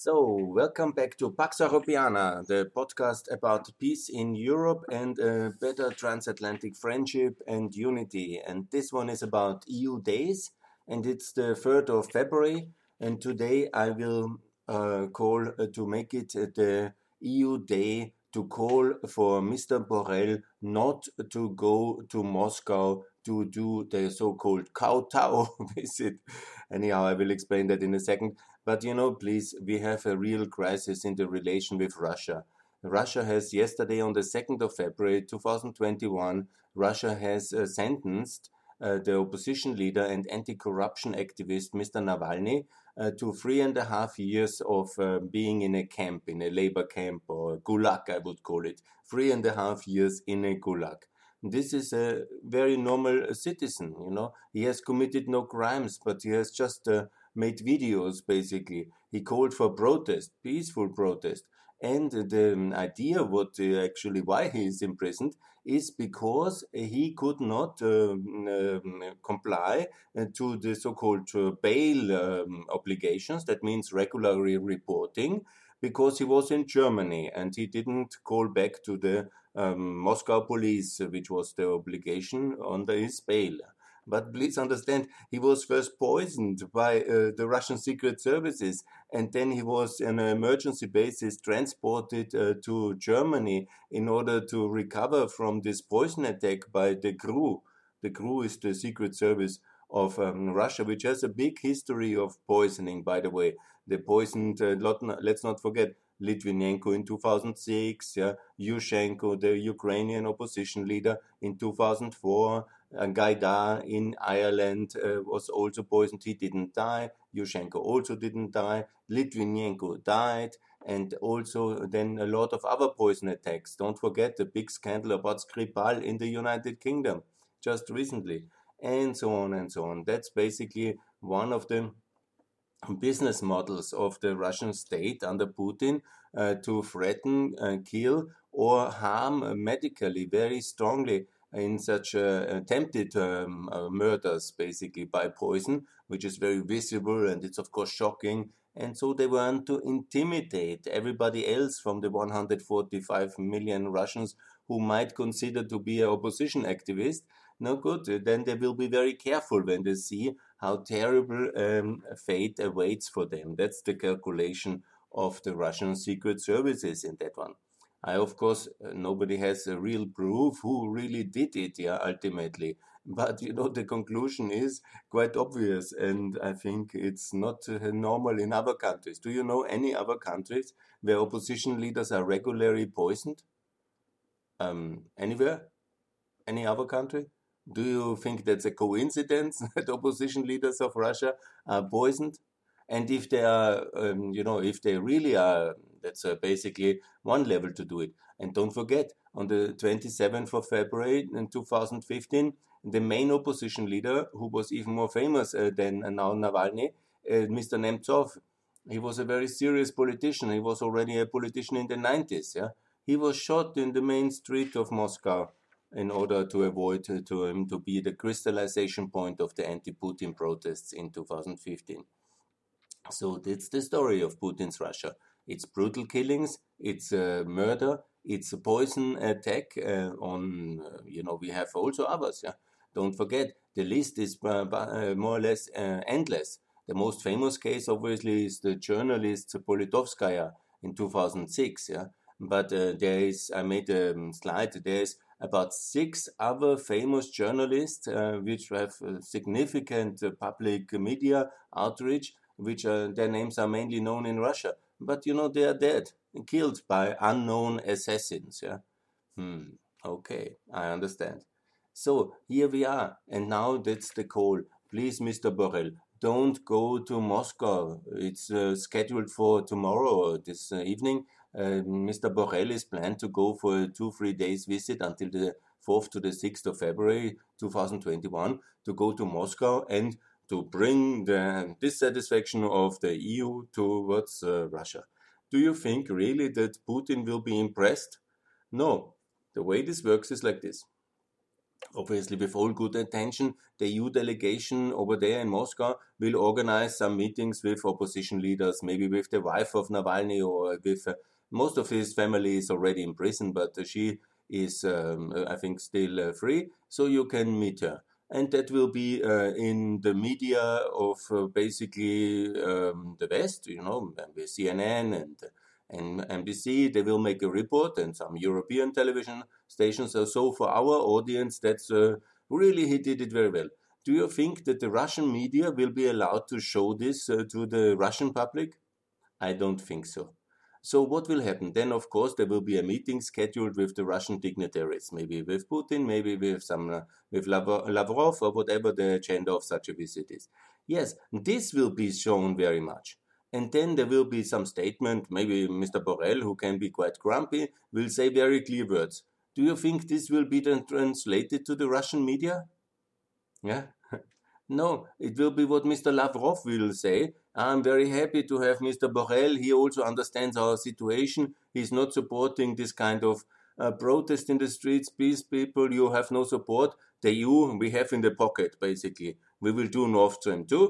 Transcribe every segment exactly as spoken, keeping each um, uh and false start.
So, welcome back to Pax Europiana, the podcast about peace in Europe and a better transatlantic friendship and unity. And this one is about E U days, and it's the third of February. And today I will uh, call uh, to make it uh, the E U day to call for Mister Borrell not to go to Moscow to do the so-called kowtow visit. Anyhow, I will explain that in a second. But you know, please, we have a real crisis in the relation with Russia. Russia has yesterday, on the second of February two thousand twenty-one, Russia has uh, sentenced uh, the opposition leader and anti-corruption activist Mister Navalny uh, to three and a half years of uh, being in a camp, in a labor camp, or gulag, I would call it. Three and a half years in a gulag. This is a very normal citizen, you know. He has committed no crimes, but he has just uh, made videos, basically. He called for protest, peaceful protest. And the idea, what uh, actually why he is imprisoned, is because he could not um, um, comply uh, to the so-called uh, bail um, obligations. That means regularly reporting, because he was in Germany and he didn't call back to the um, Moscow police, which was the obligation under his bail. But please understand, he was first poisoned by uh, the Russian secret services, and then he was on an emergency basis transported uh, to Germany in order to recover from this poison attack by the G R U. The G R U is the secret service of um, Russia, which has a big history of poisoning, by the way. They poisoned, uh, let's not forget, Litvinenko in two thousand six, yeah, Yushchenko, the Ukrainian opposition leader, in two thousand four, uh, Gaidar in Ireland uh, was also poisoned. He didn't die. Yushchenko also didn't die. Litvinenko died. And also then a lot of other poison attacks. Don't forget the big scandal about Skripal in the United Kingdom just recently, and so on and so on. That's basically one of the business models of the Russian state under Putin, uh, to threaten, uh, kill, or harm uh, medically very strongly in such uh, attempted um, uh, murders, basically by poison, which is very visible and it's of course shocking. And so they want to intimidate everybody else from the one hundred forty-five million Russians who might consider to be an opposition activist. No good. Then they will be very careful when they see how terrible um, fate awaits for them. That's the calculation of the Russian secret services in that one. I, of course, uh, nobody has a real proof who really did it, yeah, ultimately. But, you know, the conclusion is quite obvious, and I think it's not uh, normal in other countries. Do you know any other countries where opposition leaders are regularly poisoned? Um, anywhere? Any other country? Do you think that's a coincidence that opposition leaders of Russia are poisoned? And if they are, um, you know, if they really are, that's uh, basically one level to do it. And don't forget, on the twenty-seventh of February in two thousand fifteen, the main opposition leader, who was even more famous uh, than uh, now Navalny, uh, Mister Nemtsov, he was a very serious politician. He was already a politician in the nineties. Yeah, he was shot in the main street of Moscow in order to avoid uh, to him to be the crystallization point of the anti-Putin protests in two thousand fifteen. So that's the story of Putin's Russia. It's brutal killings, it's uh, murder, it's a poison attack uh, on, uh, you know, we have also others. Yeah? Don't forget, the list is uh, uh, more or less uh, endless. The most famous case, obviously, is the journalist Politkovskaya in two thousand six. Yeah? But uh, there is, I made a um, slide, there's about six other famous journalists uh, which have uh, significant uh, public media outreach, which uh, their names are mainly known in Russia. But, you know, they are dead, killed by unknown assassins. Yeah. Hmm. Okay, I understand. So here we are, and now that's the call. Please, Mister Borrell, don't go to Moscow. It's uh, scheduled for tomorrow, this uh, evening. Uh, Mister Borrell is planned to go for a two, three days visit until the fourth to the sixth of February two thousand twenty-one to go to Moscow and to bring the dissatisfaction of the E U towards uh, Russia. Do you think really that Putin will be impressed? No. The way this works is like this. Obviously, with all good intention, the E U delegation over there in Moscow will organize some meetings with opposition leaders, maybe with the wife of Navalny, or with uh, most of his family is already in prison, but uh, she is, um, uh, I think, still uh, free, so you can meet her. And that will be uh, in the media of uh, basically um, the West, you know, C N N and and N B C. They will make a report, and some European television stations. So, so for our audience, that's uh, really, he did it very well. Do you think that the Russian media will be allowed to show this uh, to the Russian public? I don't think so. So what will happen? Then, of course, there will be a meeting scheduled with the Russian dignitaries, maybe with Putin, maybe with some uh, with Lavrov, or whatever the agenda of such a visit is. Yes, this will be shown very much. And then there will be some statement, maybe Mister Borrell, who can be quite grumpy, will say very clear words. Do you think this will be then translated to the Russian media? Yeah. No, it will be what Mister Lavrov will say. I'm very happy to have Mister Borrell. He also understands our situation. He's not supporting this kind of uh, protest in the streets. Please, people, you have no support. The E U we have in the pocket, basically. We will do Nord Stream two,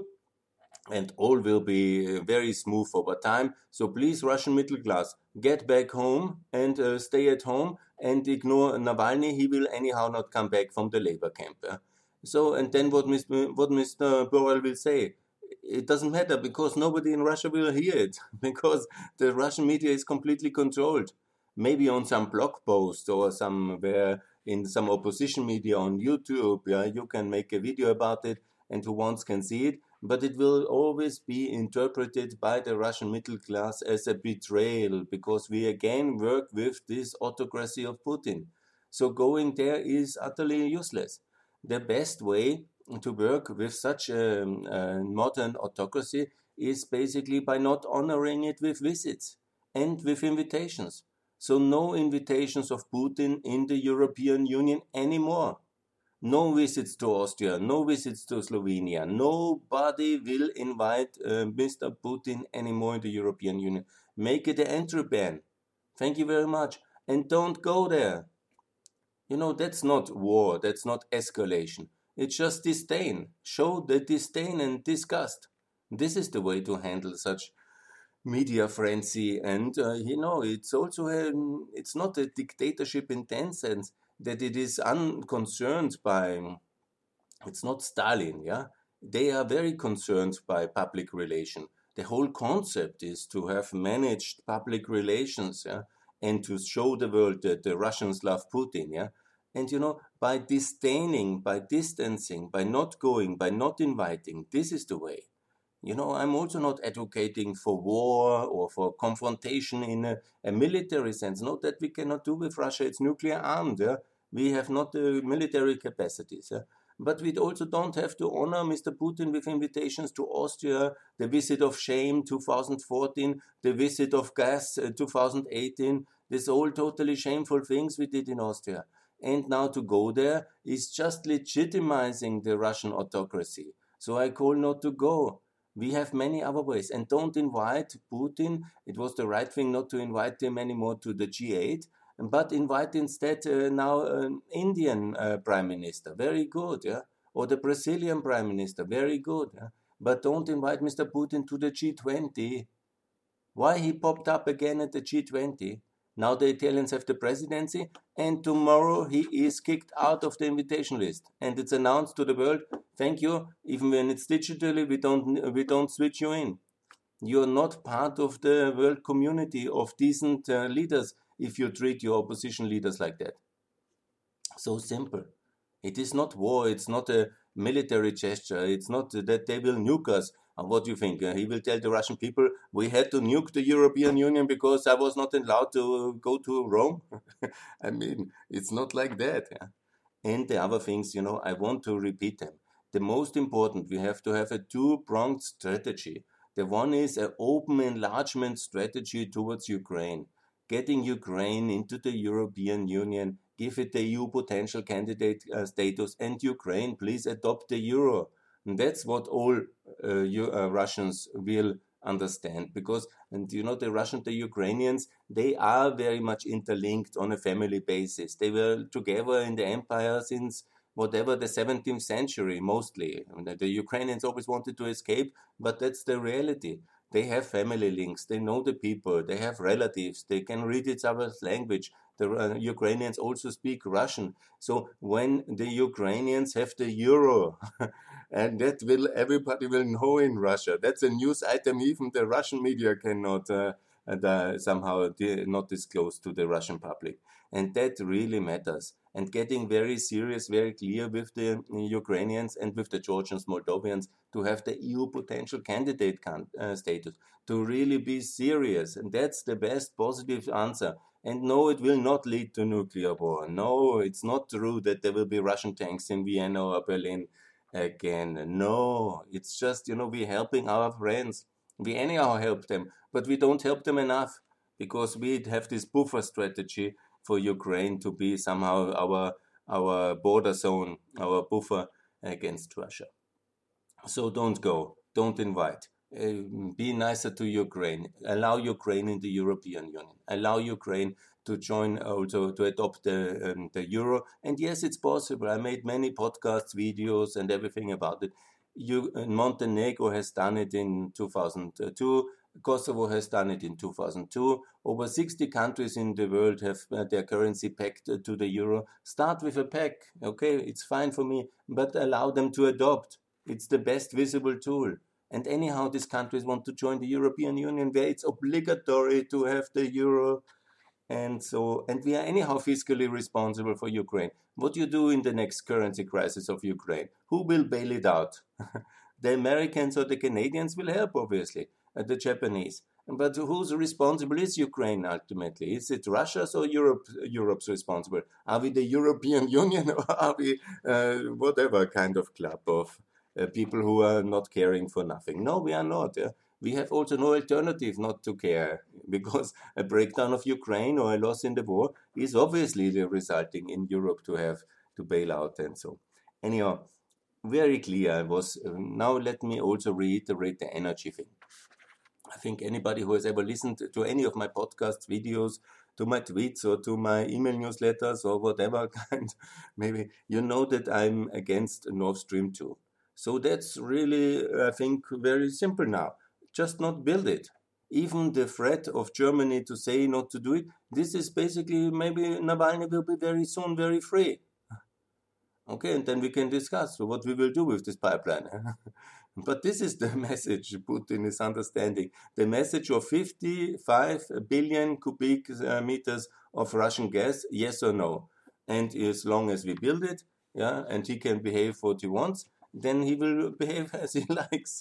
and all will be very smooth over time. So please, Russian middle class, get back home and uh, stay at home and ignore Navalny. He will anyhow not come back from the labor camp. Uh. So, and then what Mister what Mister Borrell will say, it doesn't matter, because nobody in Russia will hear it, because the Russian media is completely controlled. Maybe on some blog post or somewhere in some opposition media on YouTube, yeah, you can make a video about it, and who wants can see it. But it will always be interpreted by the Russian middle class as a betrayal, because we again work with this autocracy of Putin. So going there is utterly useless. The best way to work with such a, a modern autocracy is basically by not honoring it with visits and with invitations. So no invitations of Putin in the European Union anymore. No visits to Austria, no visits to Slovenia. Nobody will invite uh, Mister Putin anymore in the European Union. Make it an entry ban. Thank you very much. And don't go there. You know, that's not war, that's not escalation. It's just disdain. Show the disdain and disgust. This is the way to handle such media frenzy. And, uh, you know, it's also, a, it's not a dictatorship in that sense that it is unconcerned by, it's not Stalin, yeah? They are very concerned by public relation. The whole concept is to have managed public relations, yeah? And to show the world that the Russians love Putin, yeah? And, you know, by disdaining, by distancing, by not going, by not inviting, this is the way. You know, I'm also not advocating for war or for confrontation in a, a military sense. Not that we cannot do with Russia, it's nuclear armed, yeah? We have not the military capacities, yeah? But we also don't have to honor Mister Putin with invitations to Austria, the visit of shame two thousand fourteen, the visit of gas uh, two thousand eighteen, these all totally shameful things we did in Austria. And now to go there is just legitimizing the Russian autocracy. So I call not to go. We have many other ways. And don't invite Putin. It was the right thing not to invite him anymore to the G eight. But invite instead uh, now an Indian uh, prime minister, very good, yeah, or the Brazilian prime minister, very good, yeah? But don't invite Mister Putin to the G twenty. Why he popped up again at the G twenty? Now the Italians have the presidency, and tomorrow he is kicked out of the invitation list, and it's announced to the world, thank you, even when it's digitally, we don't we don't switch you in. You're not part of the world community of decent uh, leaders if you treat your opposition leaders like that. So simple. It is not war, it's not a military gesture, it's not that they will nuke us. And what do you think? Uh, he will tell the Russian people, we had to nuke the European Union because I was not allowed to go to Rome? I mean, it's not like that. Yeah? And the other things, you know, I want to repeat them. The most important, we have to have a two-pronged strategy. The one is an open enlargement strategy towards Ukraine, getting Ukraine into the European Union, give it the E U potential candidate uh, status, and Ukraine, please adopt the euro. And that's what all uh, you, uh, Russians will understand, because, and you know, the Russians, the Ukrainians, they are very much interlinked on a family basis. They were together in the empire since whatever the seventeenth century mostly. The Ukrainians always wanted to escape, but that's the reality. They have family links, they know the people, they have relatives, they can read each other's language. The uh, Ukrainians also speak Russian. So when the Ukrainians have the euro, and that will everybody will know in Russia. That's a news item even the Russian media cannot uh, uh, somehow not disclose to the Russian public. And that really matters. And getting very serious, very clear with the Ukrainians and with the Georgians, Moldovians, to have the E U potential candidate can, uh, status, to really be serious. And that's the best positive answer. And no, it will not lead to nuclear war. No, it's not true that there will be Russian tanks in Vienna or Berlin again. No, it's just, you know, we're helping our friends. We anyhow help them, but we don't help them enough because we have this buffer strategy for Ukraine to be somehow our our border zone, our buffer against Russia. So don't go, don't invite. Uh, be nicer to Ukraine. Allow Ukraine in the European Union. Allow Ukraine to join, also to adopt the um, the euro. And yes, it's possible. I made many podcasts, videos, and everything about it. You, Montenegro has done it in two thousand two. Kosovo has done it in two thousand two. Over sixty countries in the world have uh, their currency pegged uh, to the euro. Start with a peg, okay? It's fine for me, but allow them to adopt. It's the best visible tool. And anyhow, these countries want to join the European Union, where it's obligatory to have the euro. And so, and we are anyhow fiscally responsible for Ukraine. What do you do in the next currency crisis of Ukraine? Who will bail it out? The Americans or the Canadians will help, obviously, uh, the Japanese. But who's responsible is Ukraine ultimately? Is it Russia's or Europe, Europe's responsible? Are we the European Union or are we uh, whatever kind of club of uh, people who are not caring for nothing? No, we are not. Yeah? We have also no alternative not to care, because a breakdown of Ukraine or a loss in the war is obviously resulting in Europe to have to bail out and so. Anyhow, very clear was. Uh, now let me also reiterate the energy thing. I think anybody who has ever listened to any of my podcasts, videos, to my tweets or to my email newsletters or whatever kind, maybe you know that I'm against Nord Stream two. So that's really, I think, very simple now. Just not build it. Even the threat of Germany to say not to do it, this is basically maybe Navalny will be very soon very free. Okay, and then we can discuss what we will do with this pipeline. But this is the message Putin is understanding. The message of fifty-five billion cubic uh, meters of Russian gas, yes or no. And as long as we build it, yeah, and he can behave what he wants, then he will behave as he likes.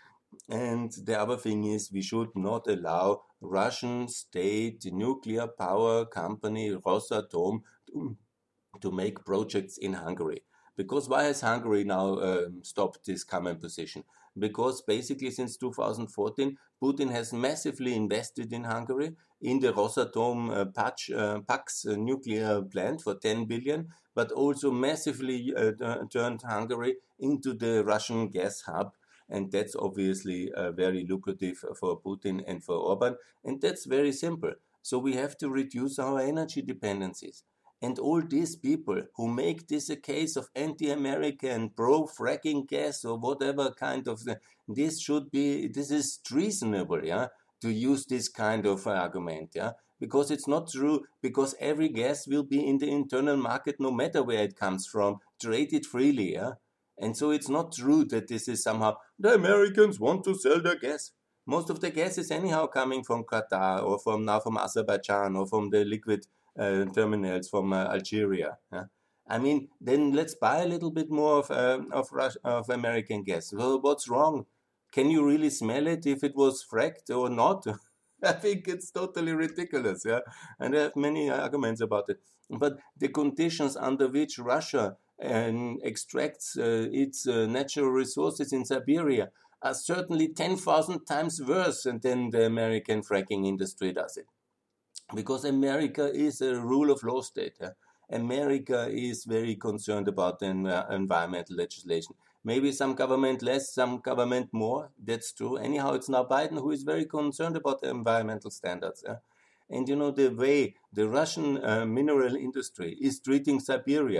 And the other thing is, we should not allow Russian state nuclear power company Rosatom to, to make projects in Hungary. Because why has Hungary now um, stopped this common position? Because basically since two thousand fourteen, Putin has massively invested in Hungary, in the Rosatom uh, Pax, uh, Pax uh, nuclear plant for ten billion, but also massively uh, turned Hungary into the Russian gas hub. And that's obviously uh, very lucrative for Putin and for Orban. And that's very simple. So we have to reduce our energy dependencies. And all these people who make this a case of anti-American, pro-fracking gas or whatever kind of, the, this should be, this is treasonable, yeah, to use this kind of argument, yeah, because it's not true, because every gas will be in the internal market no matter where it comes from, traded freely, yeah. And so it's not true that this is somehow, the Americans want to sell their gas. Most of the gas is anyhow coming from Qatar or from now from Azerbaijan or from the liquid uh, terminals from uh, Algeria. Yeah? I mean, then let's buy a little bit more of uh, of, Rus- of American gas. Well, what's wrong? Can you really smell it if it was fracked or not? I think it's totally ridiculous. Yeah, and I have many arguments about it. But the conditions under which Russia and extracts uh, its uh, natural resources in Siberia are certainly ten thousand times worse than the American fracking industry does it. Because America is a rule of law state. Yeah? America is very concerned about the uh, environmental legislation. Maybe some government less, some government more. That's true. Anyhow, it's now Biden who is very concerned about the environmental standards. Yeah? And you know, the way the Russian uh, mineral industry is treating Siberia,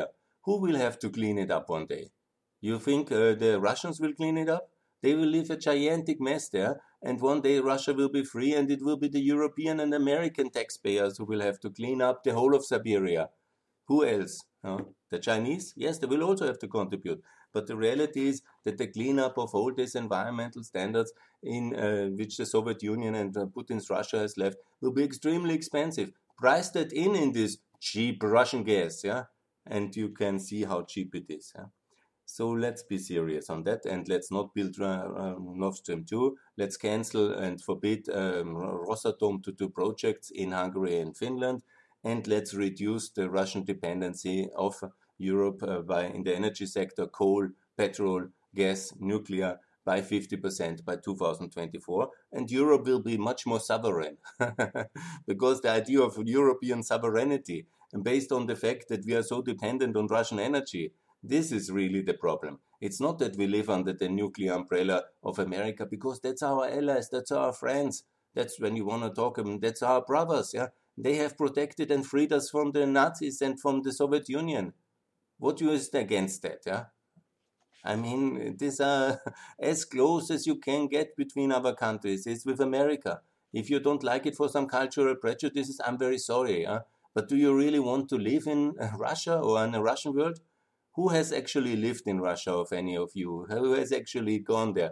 who will have to clean it up one day? You think uh, the Russians will clean it up? They will leave a gigantic mess there, and one day Russia will be free, and it will be the European and American taxpayers who will have to clean up the whole of Siberia. Who else? Uh, the Chinese? Yes, they will also have to contribute. But the reality is that the cleanup of all these environmental standards in uh, which the Soviet Union and uh, Putin's Russia has left will be extremely expensive. Price that in in this cheap Russian gas, yeah, and you can see how cheap it is. Yeah? So let's be serious on that, and let's not build uh, uh, Nord Stream two. Let's cancel and forbid um, Rosatom to do projects in Hungary and Finland, and let's reduce the Russian dependency of Europe uh, by in the energy sector, coal, petrol, gas, nuclear, by fifty percent by two thousand twenty-four, and Europe will be much more sovereign. Because the idea of European sovereignty, and based on the fact that we are so dependent on Russian energy, this is really the problem. It's not that we live under the nuclear umbrella of America, because that's our allies, that's our friends. That's when you want to talk about, that's our brothers. Yeah, they have protected and freed us from the Nazis and from the Soviet Union. What is against that? Yeah. I mean, these are as close as you can get between our countries. It's with America. If you don't like it for some cultural prejudices, I'm very sorry. Huh? But do you really want to live in Russia or in a Russian world? Who has actually lived in Russia, of any of you? Who has actually gone there?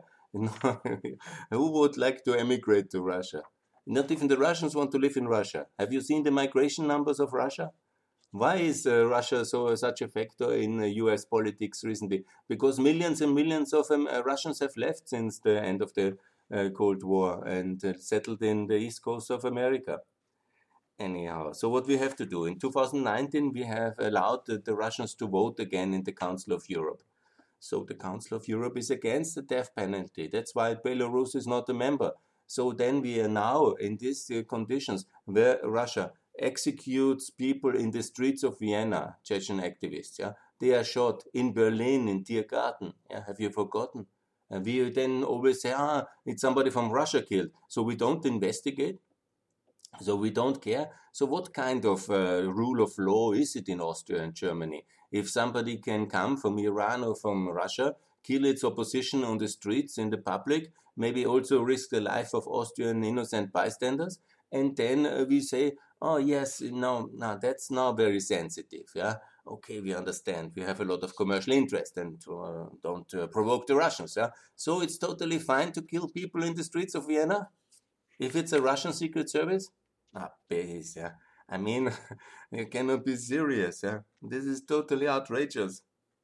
Who would like to emigrate to Russia? Not even the Russians want to live in Russia. Have you seen the migration numbers of Russia? Why is uh, Russia so such a factor in uh, U S politics recently? Because millions and millions of um, uh, Russians have left since the end of the uh, Cold War and uh, settled in the east coast of America. Anyhow, so what we have to do, in two thousand nineteen we have allowed the, the Russians to vote again in the Council of Europe. So the Council of Europe is against the death penalty. That's why Belarus is not a member. So then we are now in these uh, conditions where Russia executes people in the streets of Vienna, Chechen activists. Yeah, they are shot in Berlin in Tiergarten. Yeah, have you forgotten? And we then always say, ah, it's somebody from Russia killed. So we don't investigate. So we don't care. So what kind of uh, rule of law is it in Austria and Germany? If somebody can come from Iran or from Russia, kill its opposition on the streets in the public, maybe also risk the life of Austrian innocent bystanders, and then uh, we say, oh yes, no, no, that's now very sensitive. Yeah, okay, we understand. We have a lot of commercial interest, and uh, don't uh, provoke the Russians. Yeah, so it's totally fine to kill people in the streets of Vienna if it's a Russian secret service. Ah, base, yeah. I mean, you cannot be serious. Yeah, this is totally outrageous.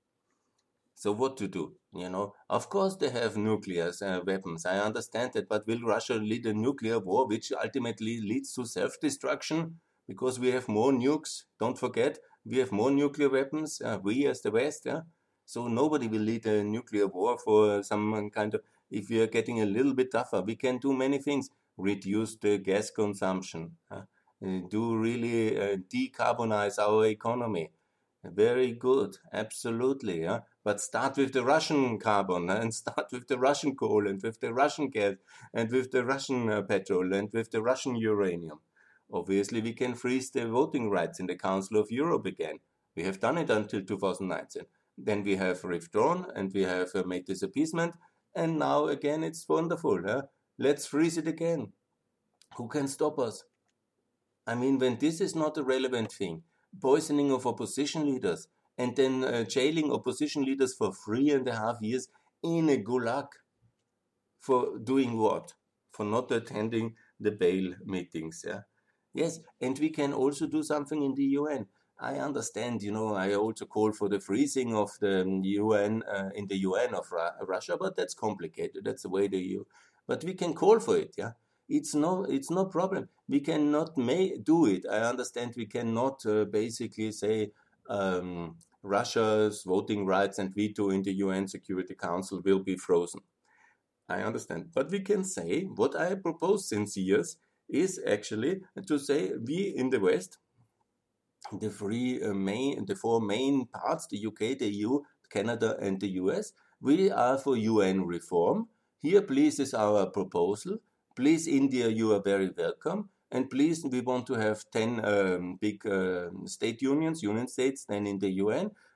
So what to do? You know, of course they have nuclear uh, weapons. I understand that, but will Russia lead a nuclear war, which ultimately leads to self-destruction? Because we have more nukes. Don't forget, we have more nuclear weapons. Uh, we as the West, yeah. So nobody will lead a nuclear war for some kind of. If we are getting a little bit tougher, we can do many things. Reduce the gas consumption. Uh, do really uh, decarbonize our economy. Very good, absolutely. Yeah? But start with the Russian carbon and start with the Russian coal and with the Russian gas and with the Russian uh, petrol and with the Russian uranium. Obviously, we can freeze the voting rights in the Council of Europe again. We have done it until two thousand nineteen. Then we have withdrawn and we have uh, made this appeasement. And now again, it's wonderful. Huh? Let's freeze it again. Who can stop us? I mean, when this is not a relevant thing, poisoning of opposition leaders and then uh, jailing opposition leaders for three and a half years in a gulag. For doing what? For not attending the bail meetings. Yeah. Yes, and we can also do something in the U N. I understand, you know, I also call for the freezing of the U N uh, in the U N of Ra- Russia, but that's complicated. That's the way the E U. But we can call for it, yeah. It's no, it's no problem. We cannot may do it. I understand we cannot uh, basically say um, Russia's voting rights and veto in the U N Security Council will be frozen. I understand, but we can say what I propose since years is actually to say we in the West, the three uh, main, the four main parts, the U K, the E U, Canada, and the U S, we are for U N reform. Here, please, is our proposal. Please, India, you are very welcome. And please, we want to have ten um, big uh, state unions, union states, then in the U N.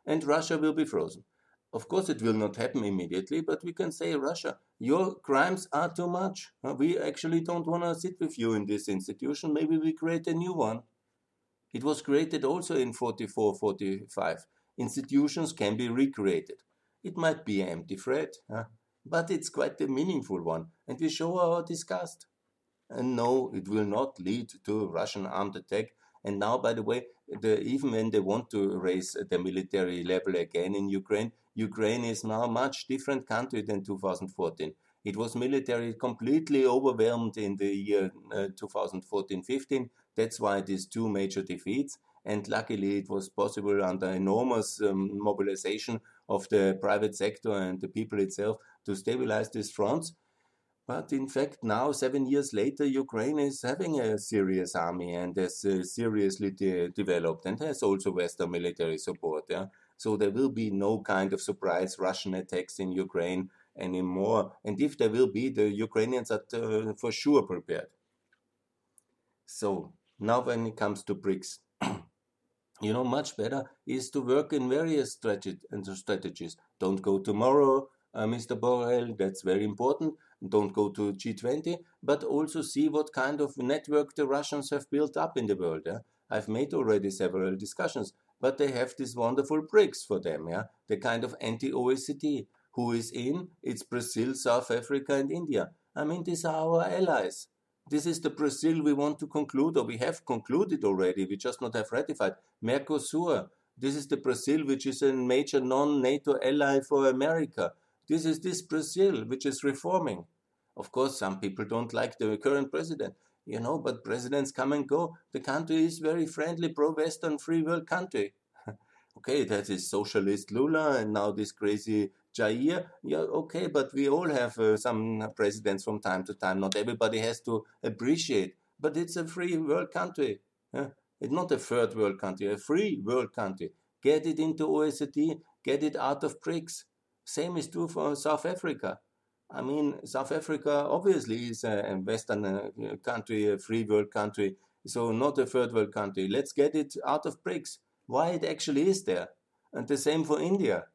and Russia will be frozen. Of course, it will not happen immediately, but we can say, Russia, your crimes are too much. We actually don't want to sit with you in this institution. Maybe we create a new one. It was created also in forty-four, forty-five. Institutions can be recreated. It might be an empty threat, huh? But it's quite a meaningful one, and we show our disgust. And no, it will not lead to a Russian armed attack. And now, by the way, the, even when they want to raise the military level again in Ukraine, Ukraine is now a much different country than two thousand fourteen. It was military completely overwhelmed in the year uh, two thousand fourteen fifteen. That's why these two major defeats. And luckily, it was possible under enormous um, mobilization of the private sector and the people itself to stabilize these fronts. But in fact, now, seven years later, Ukraine is having a serious army and has uh, seriously de developed and has also Western military support. Yeah? So there will be no kind of surprise Russian attacks in Ukraine anymore. And if there will be, the Ukrainians are uh, for sure prepared. So now when it comes to BRICS, you know, much better is to work in various strategies. Don't go tomorrow, uh, Mister Borrell, that's very important. Don't go to G twenty, but also see what kind of network the Russians have built up in the world. Yeah? I've made already several discussions, but they have this wonderful BRICS for them, yeah, the kind of anti-O E C D. Who is in? It's Brazil, South Africa, and India. I mean, these are our allies. This is the Brazil we want to conclude, or we have concluded already, we just not have ratified. Mercosur, this is the Brazil which is a major non-NATO ally for America. This is this Brazil which is reforming. Of course, some people don't like the current president, you know, but presidents come and go. The country is very friendly, pro-Western, free world country. Okay, that is socialist Lula and now this crazy Jair. Yeah, okay, but we all have uh, some presidents from time to time. Not everybody has to appreciate, but it's a free world country. Yeah? It's not a third world country, a free world country. Get it into O E C D, get it out of BRICS. Same is true for South Africa. I mean, South Africa obviously is a Western uh, country, a free world country, so not a third world country. Let's get it out of BRICS. Why it actually is there. And the same for India.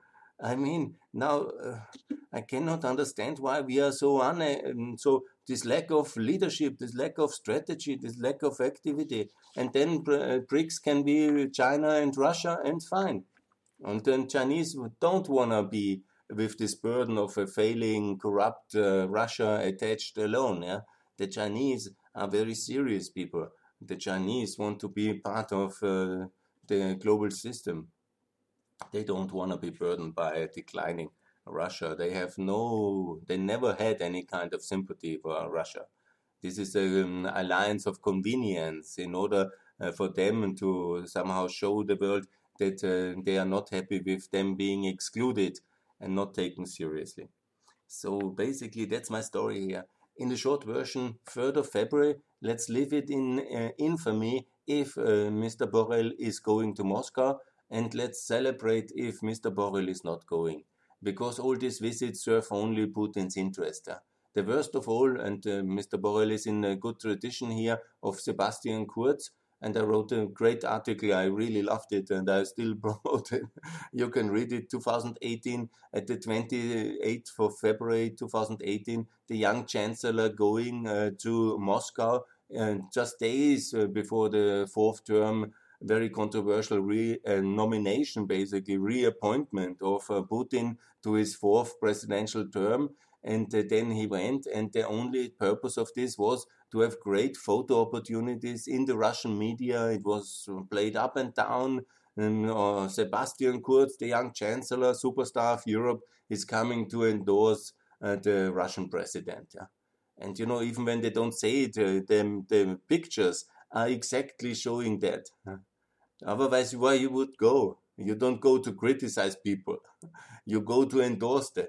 I mean, now uh, I cannot understand why we are so un um, so this lack of leadership, this lack of strategy, this lack of activity. And then uh, BRICS can be China and Russia and fine. And then Chinese don't want to be with this burden of a failing, corrupt uh, Russia attached alone. Yeah? The Chinese are very serious people. The Chinese want to be part of uh, the global system. They don't want to be burdened by a declining Russia. They have no, they never had any kind of sympathy for Russia. This is an alliance of convenience in order uh, for them to somehow show the world that uh, they are not happy with them being excluded and not taken seriously. So basically, that's my story here. In the short version, third of February, let's leave it in uh, infamy if uh, Mister Borrell is going to Moscow, and let's celebrate if Mister Borrell is not going. Because all these visits serve only Putin's interest. Uh. The worst of all, and uh, Mister Borrell is in a good tradition here, of Sebastian Kurz, and I wrote a great article. I really loved it, and I still promote it. You can read it. two thousand eighteen, at the twenty-eighth of February two thousand eighteen, the young chancellor going uh, to Moscow, and just days uh, before the fourth term, very controversial re uh, nomination, basically reappointment of uh, Putin to his fourth presidential term. And uh, then he went, and the only purpose of this was to have great photo opportunities in the Russian media. It was played up and down. And, uh, Sebastian Kurz, the young chancellor, superstar of Europe, is coming to endorse uh, the Russian president. Yeah? And, you know, even when they don't say it, uh, the, the pictures are exactly showing that. Huh? Otherwise, why you would go? You don't go to criticize people. You go to endorse them.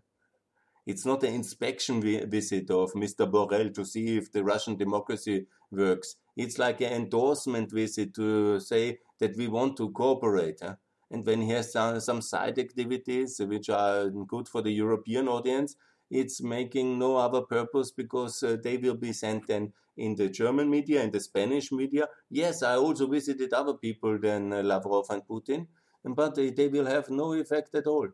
It's not an inspection visit of Mister Borrell to see if the Russian democracy works. It's like an endorsement visit to say that we want to cooperate. Huh? And when he has some, some side activities which are good for the European audience, it's making no other purpose because uh, they will be sent then in the German media, in the Spanish media. Yes, I also visited other people than uh, Lavrov and Putin. but they, they will have no effect at all.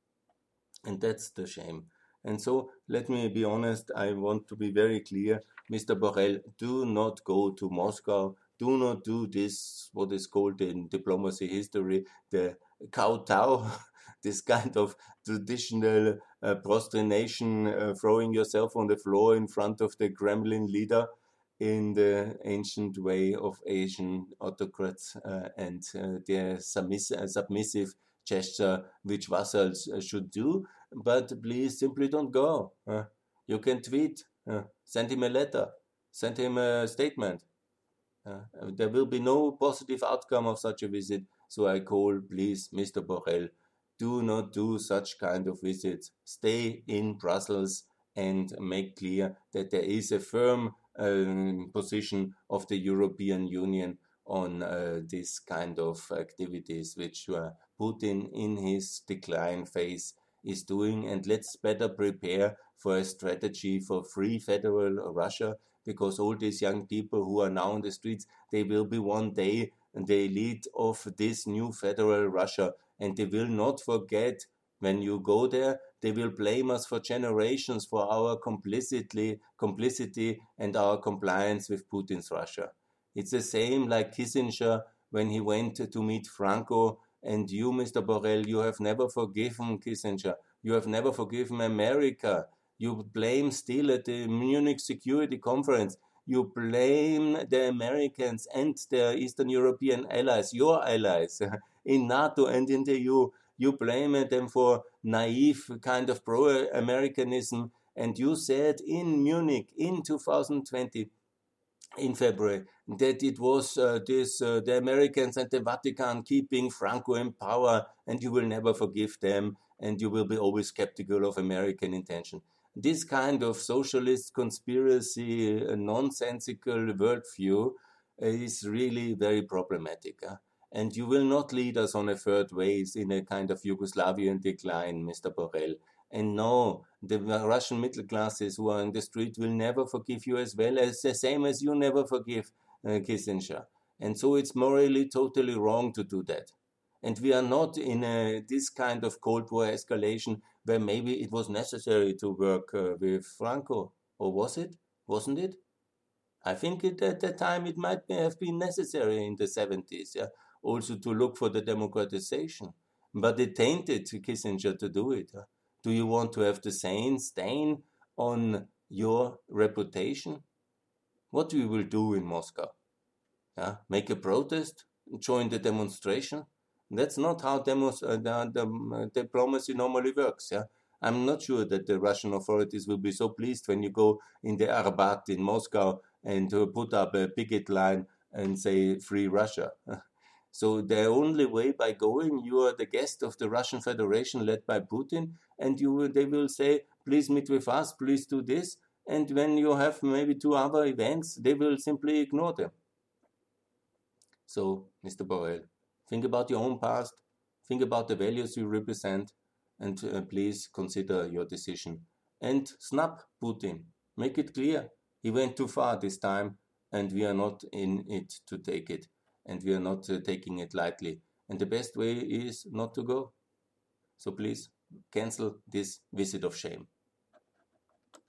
And that's the shame. And so, let me be honest, I want to be very clear. Mister Borrell, do not go to Moscow. Do not do this, what is called in diplomacy history, the kowtow, this kind of traditional uh, prostration, uh, throwing yourself on the floor in front of the Kremlin leader in the ancient way of Asian autocrats uh, and uh, their submiss- uh, submissive gesture which vassals uh, should do. But please simply don't go. Uh, you can tweet, uh, send him a letter, send him a statement. Uh, there will be no positive outcome of such a visit. So I call, please, Mister Borrell, do not do such kind of visits. Stay in Brussels and make clear that there is a firm um, position of the European Union on uh, this kind of activities which uh, Putin in his decline phase is doing. And let's better prepare for a strategy for free federal Russia, because all these young people who are now in the streets, they will be one day the elite of this new federal Russia, and they will not forget. When you go there, they will blame us for generations for our complicity, complicity and our compliance with Putin's Russia. It's the same like Kissinger when he went to meet Franco, and you, Mister Borrell, you have never forgiven Kissinger. You have never forgiven America. You blame still at the Munich Security Conference. You blame the Americans and their Eastern European allies, your allies, in NATO and in the E U. You blame them for naive kind of pro-Americanism. And you said in Munich in two thousand twenty, in February, that it was uh, this uh, the Americans and the Vatican keeping Franco in power, and you will never forgive them, and you will be always skeptical of American intention. This kind of socialist conspiracy, uh, nonsensical worldview uh, is really very problematic. Uh, and you will not lead us on a third ways in a kind of Yugoslavian decline, Mister Borrell. And no, the Russian middle classes who are in the street will never forgive you, as well as the same as you never forgive uh, Kissinger. And so it's morally totally wrong to do that. And we are not in a, this kind of Cold War escalation where maybe it was necessary to work uh, with Franco. Or was it? Wasn't it? I think it, at that time it might have been necessary in the seventies, yeah, also to look for the democratization. But it tainted Kissinger to do it. Huh? Do you want to have the same stain on your reputation? What we will do in Moscow? Yeah? Make a protest? Join the demonstration? That's not how demos, uh, the, the, uh, diplomacy normally works. Yeah? I'm not sure that the Russian authorities will be so pleased when you go in the Arbat in Moscow and uh, put up a picket line and say, free Russia. So the only way by going, you are the guest of the Russian Federation led by Putin, and you they will say, please meet with us, please do this. And when you have maybe two other events, they will simply ignore them. So, Mister Borrell, think about your own past, think about the values you represent, and uh, please consider your decision. And snap Putin. Make it clear. He went too far this time, and we are not in it to take it. And we are not uh, taking it lightly. And the best way is not to go. So please cancel this visit of shame.